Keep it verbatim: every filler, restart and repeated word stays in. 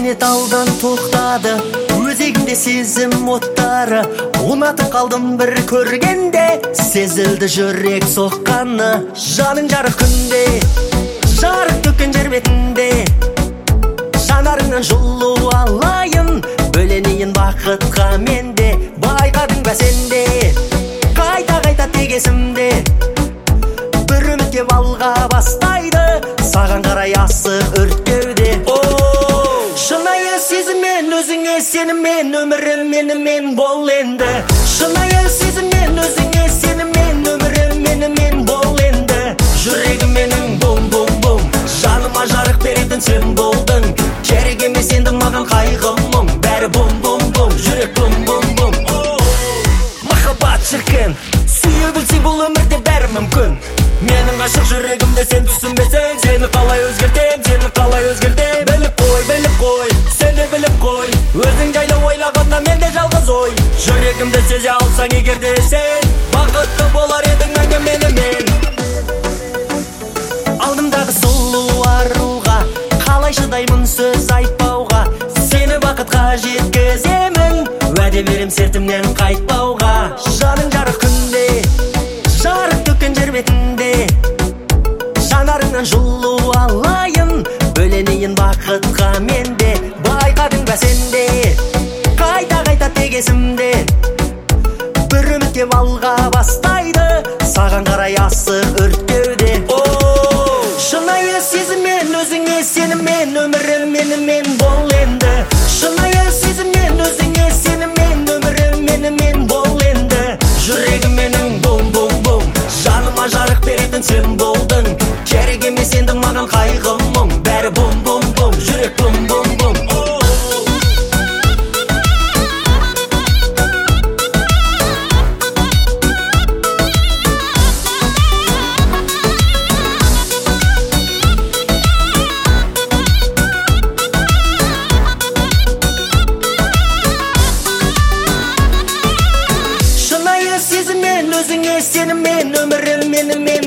кенет алдан тоқтады өзегімде сезім оттары. Ұнатып қалдым бір көргенде, сезілді жүрек соққаны. Жаның жарық күнде, жарық төккен жер бетінде, жанарыңнан жылу алайын, бөленейін бақытқа менде. Байқадың ба сенде, қайта-қайта тегесімде, бір үмітке алға бастайды, саған қарай асық өрткеуде. Шынайы сезіммен, өзіңе сеніммен, өмірім менімен бол енді. Шынайы сезіммен, өзіңе сеніммен, өмірім менімен бол енді. Жүрегім менің бум-бум-бум, жаныма жарық беретін сен болдың. Керек емес енді маған қайғы мұң, бәрі бум-бум-бум, жүрек бум-бум-бум. Махаббат шіркін, сүйе білсең бұл өмірде бәрі мүмкін. Менің ғашық жүрегімде сен түсінбесең, сені қалай өзгертем, сені қалай өзгертем. Біліп қой, біліп қой, сен де біліп қой, өзің жайлы ойлағанда мен де жалғыз ой. Жүрегімді сезе алсаң егер де сен, бақытты болар едің мәңгі менімен. Алдымдағы сұлу аруға қалай шыдаймын сөз айтпауға, сені бақытқа жеткіземін, уәде берем сертімнен қайтпауға. Жаның жарық күнде, жарық төккен жер бетінде, жанарыңнан жылу алайын, бөленейін бақытқа менде. Байқадың ба сенде, қайта-қайта тегесімде, бір үмітке алға бастайды, саған қарай асық өрткеуде. Шынайы сезіммен, өзіңе сеніммен, өмірім менімен бол енді. Шынайы сезіммен, өзіңе сеніммен, өмірім менімен бол енді. Жүрегім менің бум-бум-бум, жаныма жарық беретін сен болдың. Керек емес енді маған қайғы мұң, бәрі бум-бум-бум, жүрек бум-бум-бум. Шынайы сезіммен, өзіңе сеніммен, өмірім менімен